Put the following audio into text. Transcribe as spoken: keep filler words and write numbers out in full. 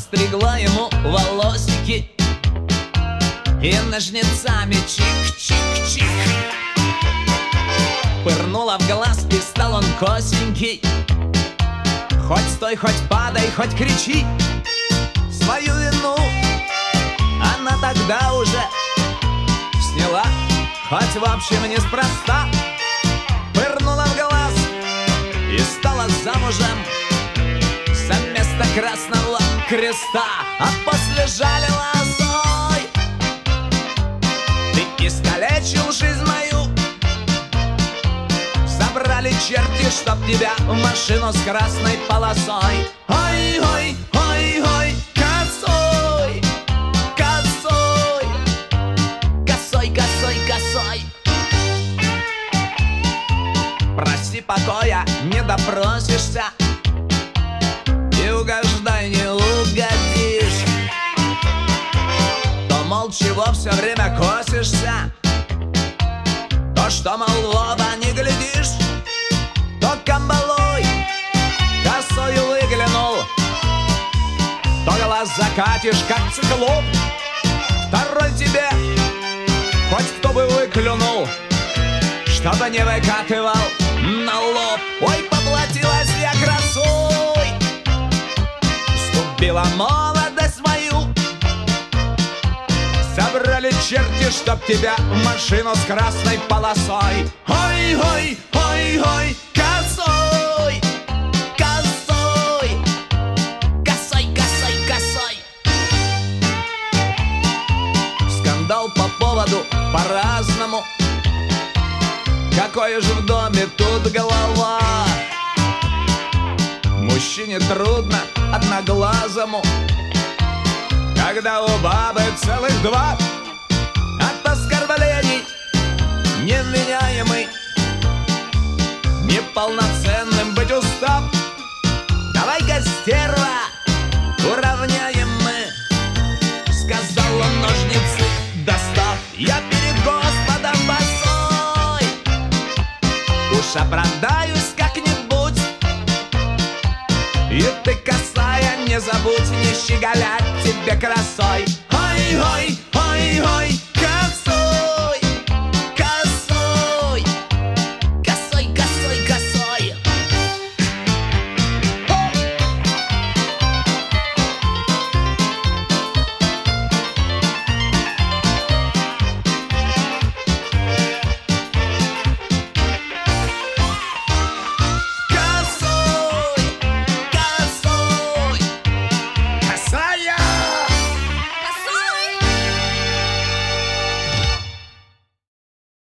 постригла ему волосики и ножницами чик-чик-чик пырнула в глаз, и стал он косенький. Хоть стой, хоть падай, хоть кричи, свою вину она тогда уже сняла, хоть в общем неспроста. Пырнула в глаз и стала замужем за место красного креста, а после жалила: стой, ты искалечил жизнь мою, собрали черти, чтоб тебя в машину с красной полосой. Ой-ой, ой-ой, косой, косой, косой, косой, косой. Проси покоя, не допросишься, и угождай, не угодишь. То, мол, чего все время косишься, то, что, мол, в оба не глядишь, то камбалой косой выглянул, то глаз закатишь, как циклоп. Второй тебе хоть кто бы выклюнул, чтобы не выкатывал на лоб. Ой, поплатилась я красой, сгубила молодость мою, собрали черти, чтоб тебя в машину с красной полосой. Ой-ой, ой-ой, косой, косой, косой, косой, косой. Скандал по поводу по-разному, какой же в доме тут голова. Мужчине трудно одноглазому, когда у бабы целых два. От оскорблений невменяемый, неполноценным быть устав. Давай-ка, стерва, уравняем мы, сказал он, ножницы достав. Я перед Господом босой уж оправдаюсь как-нибудь, и ты, косая, не забудь не щеголять